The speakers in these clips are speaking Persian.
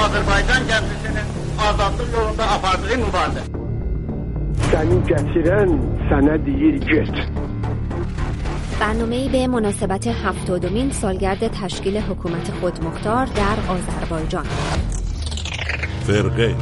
Azərbaycan gənclərinin azadlıq yolunda apardığı mübarizə. Səni gətirən sənə deyir get. برنامه‌ای به مناسبت 70مین سالگرد تشکیل حکومت خودمختار در آذربایجان. فرقه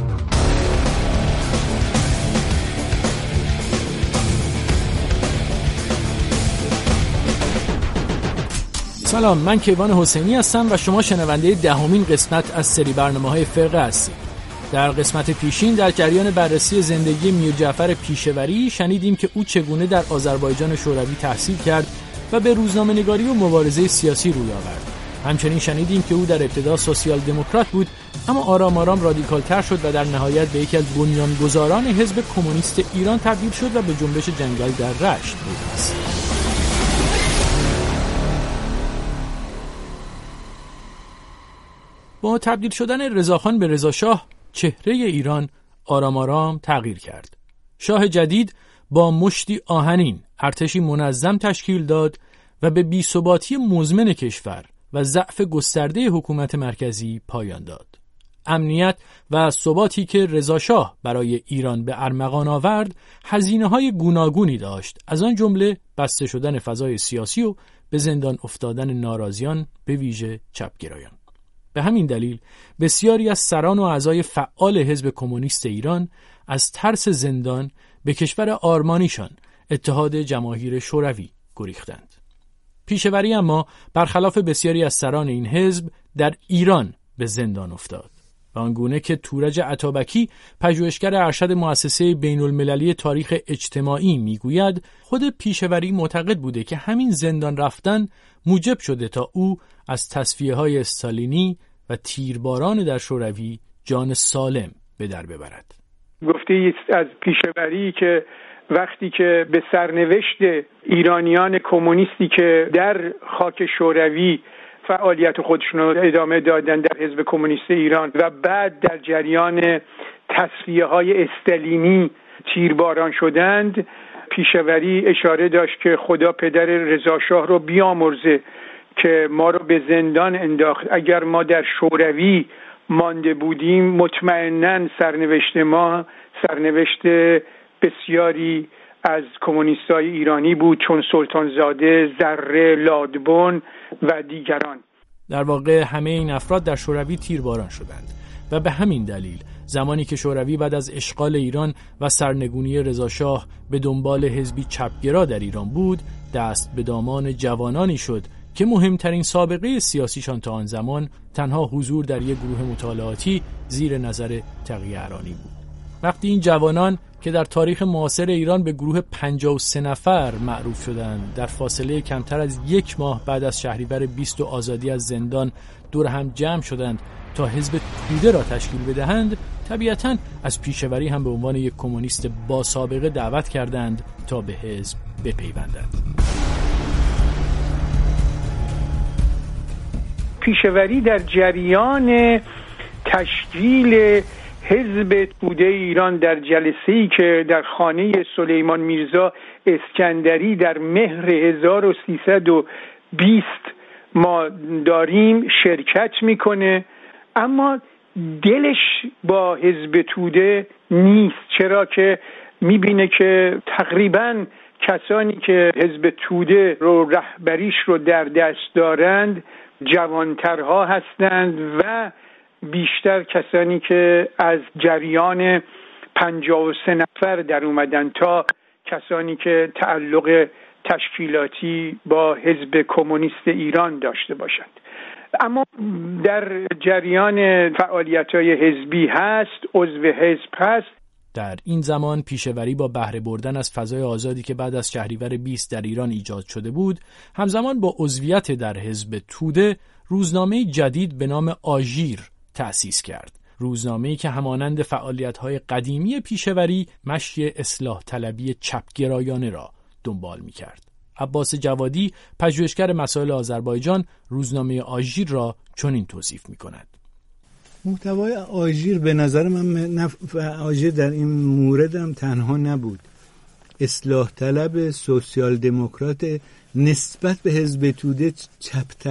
سلام، من کیوان حسینی هستم و شما شنونده 10مین قسمت از سری برنامه‌های فرقه هستید. در قسمت پیشین در جریان بررسی زندگی میر جعفر پیشه‌وری شنیدیم که او چگونه در آذربایجان شوروی تحصیل کرد و به روزنامه‌نگاری و مبارزه سیاسی روی آورد. همچنین شنیدیم که او در ابتدا سوسیال دموکرات بود، اما آرام آرام رادیکال‌تر شد و در نهایت به یکی از بنیانگذاران حزب کمونیست ایران تبدیل شد و به جنبش جنگل در رشت پیوست. با تبدیل شدن رضاخان به رضاشاه، چهره ایران آرام آرام تغییر کرد. شاه جدید با مشتی آهنین ارتشی منظم تشکیل داد و به بی‌ثباتی مزمن کشور و ضعف گسترده حکومت مرکزی پایان داد. امنیت و ثباتی که رضاشاه برای ایران به ارمغان آورد، هزینه‌های گوناگونی داشت، از آن جمله بسته شدن فضای سیاسی و به زندان افتادن ناراضیان، به ویژه چپگرایان. به همین دلیل بسیاری از سران و اعضای فعال حزب کمونیست ایران از ترس زندان به کشور آرمانیشان اتحاد جماهیر شوروی گریختند. پیشه‌وری اما برخلاف بسیاری از سران این حزب در ایران به زندان افتاد و آنگونه که تورج عطابکی پژوهشگر ارشد مؤسسه بین‌المللی تاریخ اجتماعی میگوید، خود پیشه‌وری معتقد بوده که همین زندان رفتن موجب شده تا او از تصفیه‌های استالینی و تیرباران در شوروی جان سالم به در ببرد. گفته از پیشه‌وری که وقتی که به سرنوشت ایرانیان کمونیستی که در خاک شوروی فعالیت خودشون رو ادامه دادن در حزب کمونیست ایران و بعد در جریان تصفیه‌های استالینی تیرباران شدند، پیشه‌وری اشاره داشت که خدا پدر رضاشاه رو بیامرزه که ما رو به زندان انداخت. اگر ما در شوروی مانده بودیم مطمئناً سرنوشت ما سرنوشت بسیاری از کمونیستای ایرانی بود، چون سلطانزاده، ذره، لادبون و دیگران. در واقع همه این افراد در شوروی تیرباران شدند و به همین دلیل زمانی که شوروی بعد از اشغال ایران و سرنگونی رضاشاه به دنبال حزبی چپگرا در ایران بود، دست به دامان جوانانی شد که مهمترین سابقه سیاسیشان تا آن زمان تنها حضور در یک گروه مطالعاتی زیر نظر تقی ارانی بود. وقتی این جوانان که در تاریخ معاصر ایران به گروه 53 نفر معروف شدند، در فاصله کمتر از 1 ماه بعد از شهریور 20 و آزادی از زندان دور هم جمع شدند تا حزب توده را تشکیل بدهند، طبیعتاً از پیشه‌وری هم به عنوان یک کمونیست با سابقه دعوت کردند تا به حزب بپیوندند. پیشه‌وری در جریان تشکیل حزب توده ایران در جلسه‌ای که در خانه سلیمان میرزا اسکندری در مهر 1320 ما داریم شرکت میکنه، اما دلش با حزب توده نیست، چرا که میبینه که تقریباً کسانی که حزب توده رو رهبریش رو در دست دارند جوانترها هستند و بیشتر کسانی که از جریان 53 نفر در اومدن تا کسانی که تعلق تشکیلاتی با حزب کمونیست ایران داشته باشند. اما در جریان فعالیت‌های حزبی هست، عضو حزب هست. در این زمان پیشه‌وری با بهره بردن از فضای آزادی که بعد از شهریور 20 در ایران ایجاد شده بود، همزمان با عضویت در حزب توده روزنامه جدید به نام آژیر تأسیس کرد. روزنامه‌ای که همانند فعالیت‌های قدیمی پیشه‌وری مشی اصلاح طلبی چپگرایانه را دنبال می‌کرد. عباس جوادی، پژوهشگر مسائل آذربایجان، روزنامه آژیر را چنین توصیف می‌کند: محتوای آژیر به نظر من آژیر در این مورد هم تنها نبود. اصلاح طلب سوسیال دموکرات نسبت به حزب توده چپتر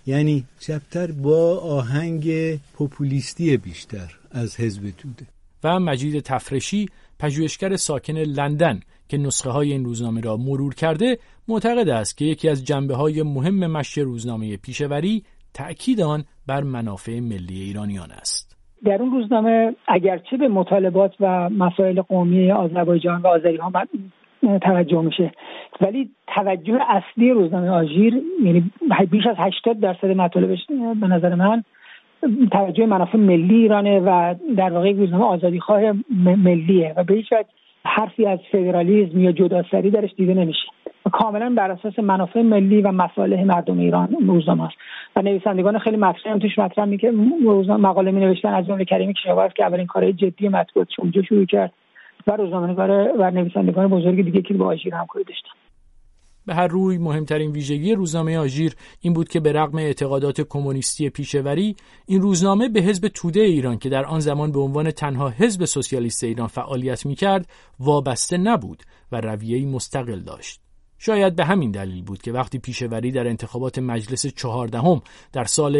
یعنی چپتر با آهنگ پوپولیستی بیشتر از حزب توده. و مجید تفرشی، پژوهشگر ساکن لندن که نسخه های این روزنامه را مرور کرده، معتقد است که یکی از جنبه‌های مهم مشی روزنامه پیشوری تأکید آن بر منافع ملی ایرانیان است. در اون روزنامه اگرچه به مطالبات و مسائل قومی آذربایجان و آذری‌ها توجه میشه، ولی توجه اصلی روزنامه آژیر، یعنی بیش از 80% مطالبش به نظر من توجه منافع ملی ایرانه و در واقع روزنامه آزادیخواه ملیه و به هیچ وجه حرفی از فدرالیسم یا جداسری درش دیده نمیشه و کاملا بر اساس منافع ملی و مصالح مردم ایران روزنامه است و نویسندگان خیلی مطرح هم توش مطرح میگه مقاله می نوشتن، از جمله کریمی کشاورز که اولین کارهای جدی مطبوعات اونجا شروع کرد و روزنامه‌نگار و نویسندگان بزرگ دیگه که با آژیر همکاری داشتن. به هر روی مهمترین ویژگی روزنامه آژیر این بود که به رغم اعتقادات کمونیستی پیشوری، این روزنامه به حزب توده ایران که در آن زمان به عنوان تنها حزب سوسیالیست ایران فعالیت می‌کرد وابسته نبود و رویه‌ای مستقل داشت. شاید به همین دلیل بود که وقتی پیشوری در انتخابات مجلس 14 در سال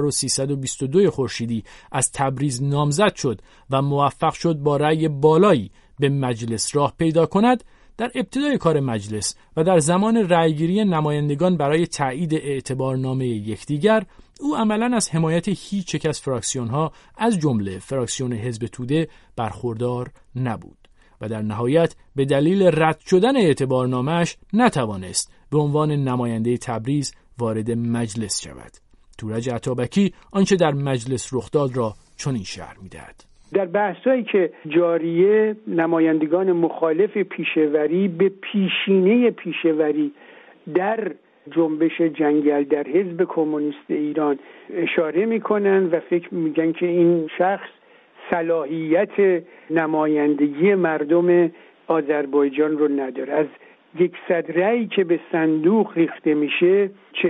1322 خورشیدی از تبریز نامزد شد و موفق شد با رأی بالایی به مجلس راه پیدا کند، در ابتدای کار مجلس و در زمان رأیگیری نمایندگان برای تایید اعتبارنامه یکدیگر، او عملاً از حمایت هیچ یک از فراکسیون‌ها از جمله فراکسیون حزب توده برخوردار نبود و در نهایت به دلیل رد شدن اعتبارنامه‌اش نتوانست به عنوان نماینده تبریز وارد مجلس شود. تورج عطابکی آنچه در مجلس رخ داد را چنین شرح می‌دهد. در بحثایی که جاریه، نمایندگان مخالف پیشوری به پیشینه پیشوری در جنبش جنگل در حزب کمونیست ایران اشاره میکنن و فکر میگن که این شخص صلاحیت نمایندگی مردم آذربایجان رو نداره. از 100 رأی که به صندوق ریخته میشه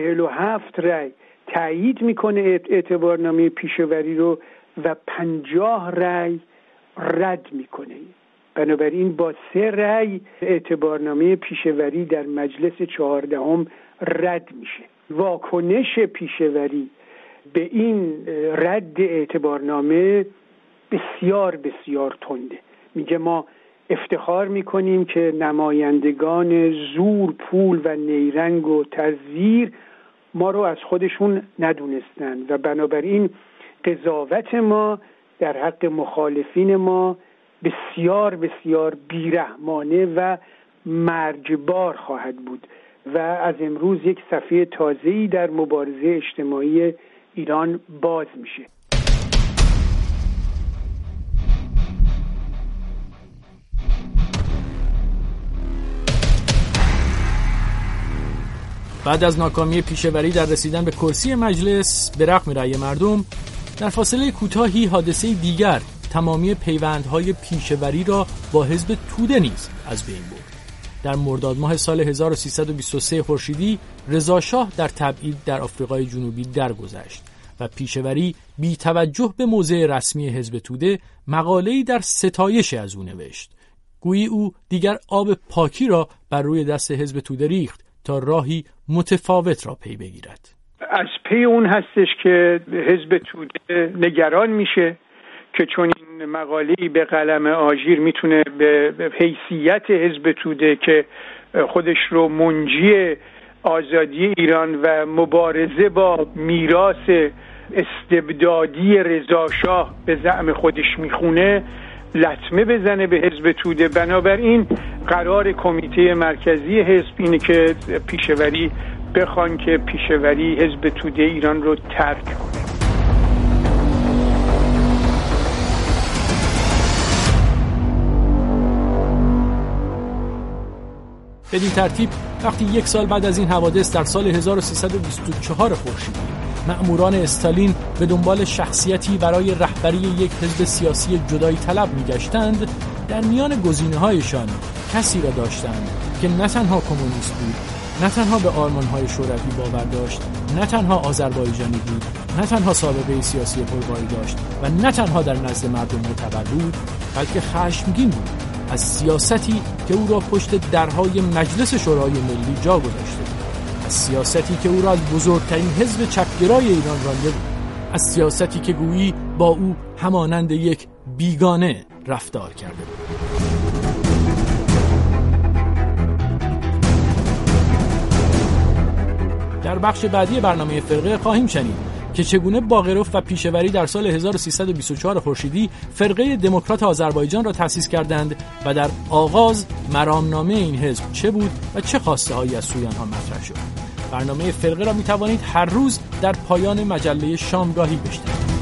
47 رأی تایید میکنه اعتبارنامه پیشوری رو و 50 رأی رد میکنه. بنابراین با 3 رأی اعتبارنامه پیشوری در مجلس 14 رد میشه. واکنش پیشوری به این رد اعتبارنامه بسیار بسیار تنده. میگه ما افتخار میکنیم که نمایندگان زور، پول و نیرنگ و تزویر ما رو از خودشون ندونستن و بنابراین قضاوت ما در حق مخالفین ما بسیار بسیار بیرحمانه و مرجبار خواهد بود و از امروز یک صفحه تازه‌ای در مبارزه اجتماعی ایران باز میشه. بعد از ناکامی پیشوری در رسیدن به کرسی مجلس به رغم رأی مردم، در فاصله کوتاهی حادثه دیگر تمامی پیوندهای پیشوری را با حزب توده نیز از بین برد. در مرداد ماه سال 1323 خورشیدی رضا شاه در تبعید در آفریقای جنوبی درگذشت و پیشوری بی توجه به موضع رسمی حزب توده مقاله‌ای در ستایش از او نوشت. گویی او دیگر آب پاکی را بر روی دست حزب توده ریخت تا راهی متفاوت را پی بگیرد. از پی اون هستش که حزب توده نگران میشه که چون این مقاله‌ای به قلم آژیر میتونه به حیثیت حزب توده که خودش رو منجی آزادی ایران و مبارزه با میراث استبدادی رضا شاه به زعم خودش میخونه لطمه بزنه به حزب توده. بنابراین قرار کمیته مرکزی حزب اینه که پیشوری بخوان که پیشوری حزب توده ایران رو ترک کنه. بدین ترتیب وقتی 1 سال بعد از این حوادث در سال 1324 خورشیدی مأموران استالین به دنبال شخصیتی برای رهبری یک حزب سیاسی جدایی طلب می‌گشتند، در میان گزینه‌هایشان کسی را داشتند که نه تنها کمونیست بود، نه تنها به آرمان‌های شوروی باور داشت، نه تنها آذربایجانی بود، نه تنها سابقه سیاسی پرباری داشت و نه تنها در نزد مردم معتبر بود، بلکه خشمگین بود از سیاستی که او را پشت درهای مجلس شورای ملی جا گذاشته بود. از سیاستی که او را از بزرگترین حزب چپگرای ایران رانده بود، از سیاستی که گویی با او همانند یک بیگانه رفتار کرده بود. در بخش بعدی برنامه فرقه خواهیم شنید که چگونه باقروف و پیشوری در سال 1324 خورشیدی فرقه دموکرات آذربایجان را تأسیس کردند و در آغاز مرامنامه این حزب چه بود و چه خواسته‌هایی از سوی آنها مطرح شد. برنامه فرقه را می‌توانید هر روز در پایان مجله شامگاهی بشنوید.